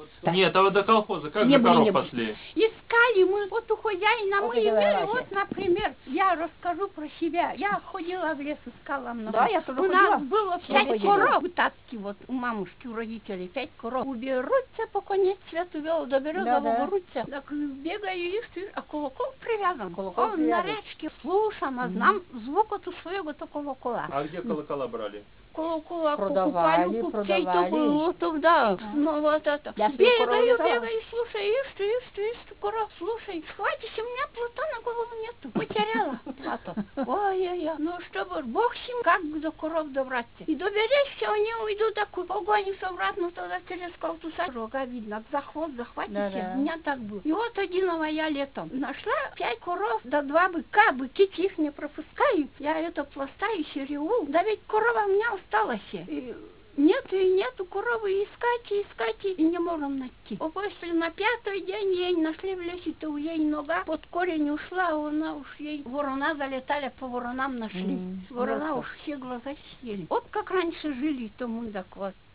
Нет, а вот до колхоза как Не за были, коров не были. пошли? Искали мы, вот у хозяина Вот мы и говорила имели, вообще. вот, например, я расскажу про себя. Я ходила в лес, искала много. Да, я тоже У ходила. нас было Все 5 ходили. коров. У татки, вот, у мамушки, у родителей 5 коров. Уберутся, по конец света вел, до берега Да. уберутся. Так бегаю, ищу, а колокол привязан. Колокол Он привязан. на речке слушам, а знам звук от своего то колокола. А где колокола брали? Колокола Продавали, покупали у купцей, то продавали. было тогда. Ну вот это. Я своих коров Бегаю, вязала. слушай, ищу, коров, слушай. Схватись, у меня плата на голову нету. Потеряла плату. Ой-ой-ой, ну что бы, бог с ним, как до коров добраться. И доберешься, они уйдут, так погонишь обратно туда через колтуса. Рога видно, за хвост захватишься. Да. У меня так было. И вот одиного я летом нашла 5 коров, да 2 быка, быки их не пропускаю. Я это пластаюсь и реву. Да ведь корова у меня осталась. И нету коровы, искать, и не можем найти. А после на 5-й день ей нашли в лесе, то у ей нога под корень ушла, а она уж ей, ворона залетали, по воронам нашли. Ворона уж все глаза съели. Вот как раньше жили, тому так вот.